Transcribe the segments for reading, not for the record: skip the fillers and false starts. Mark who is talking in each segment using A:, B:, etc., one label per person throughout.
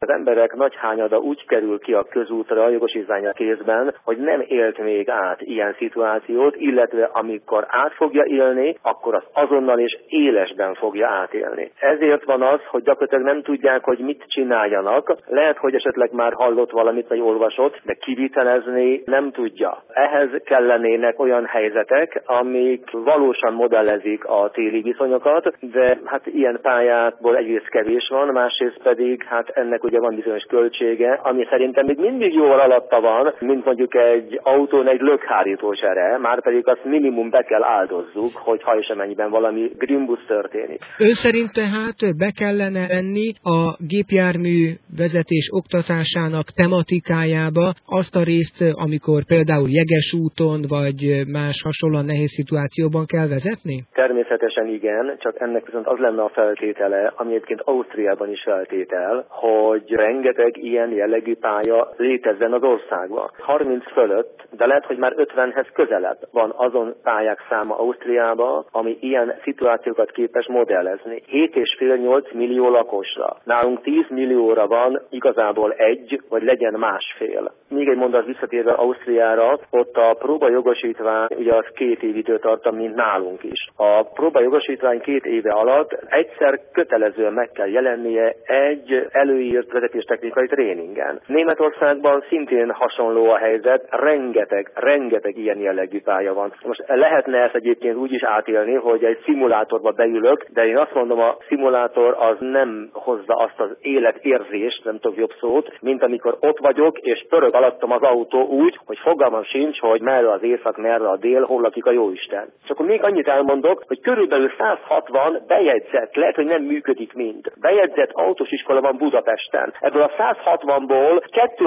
A: Az emberek nagy hányada úgy kerül ki a közútra a jogosítványa kézben, hogy nem élt még át ilyen szituációt, illetve amikor át fogja élni, akkor az azonnal és élesben fogja átélni. Ezért van az, hogy gyakorlatilag nem tudják, hogy mit csináljanak. Lehet, hogy esetleg már hallott valamit, vagy olvasott, de kivitelezni nem tudja. Ehhez kellenének olyan helyzetek, amik valósan modellezik a téli viszonyokat, de hát ilyen pályákból egyrészt kevés van, másrészt pedig hát ennek ugye van bizonyos költsége, ami szerintem még mindig jóval alatta van, mint mondjuk egy autón egy lökhárítós ere, márpedig azt minimum be kell áldozzuk, hogy ha és amennyiben valami grimbus történik.
B: Ön szerint tehát be kellene venni a gépjármű vezetés oktatásának tematikájába azt a részt, amikor például jeges úton vagy más hasonlóan nehéz szituációban kell vezetni?
A: Természetesen igen, csak ennek viszont az lenne a feltétele, ami egyébként Ausztriában is feltétel, hogy rengeteg ilyen jellegű pálya létezzen az országban. 30 fölött, de lehet, hogy már 50-hez közelebb van azon pályák száma Ausztriában, ami ilyen szituációkat képes modellezni. 7,5-8 millió lakosra. Nálunk 10 millióra van igazából egy, vagy legyen másfél. Még egy mondat visszatérve Ausztriára, ott a próbajogosítvány ugye az 2 év időtartam, mint nálunk is. A próbajogosítvány 2 éve alatt egyszer kötelezően meg kell jelennie egy előírt vezetéstechnikai tréningen. Németországban szintén hasonló a helyzet, rengeteg ilyen jellegű pálya van. Most lehetne ezt egyébként úgy is átélni, hogy egy szimulátorba beülök, de én azt mondom, a szimulátor az nem hozza azt az életérzést, nem tudok jobb szót, mint amikor ott vagyok, és pörög alattam az autó úgy, hogy fogalmam sincs, hogy merre az észak, merre a dél, hol lakik a jóisten. És akkor még annyit elmondok, hogy körülbelül 160 bejegyzett, lehet, hogy nem működik mind. Bejegyzett autós iskola van Budapesten. Ebből a 160-ból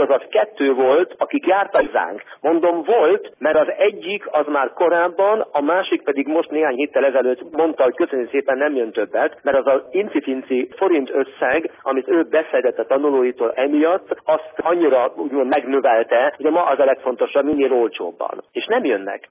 A: 2 volt, akik jártak zánk. Mondom volt, mert az egyik az már korábban, a másik pedig most néhány héttel ezelőtt mondta, hogy köszönjük szépen, nem jön többet, mert az az incifinci forint összeg, amit ő beszedett a tanulóitól emiatt, azt annyira úgymond megnövelte, hogy ma az a legfontosabb, minél olcsóbban. És nem jönnek.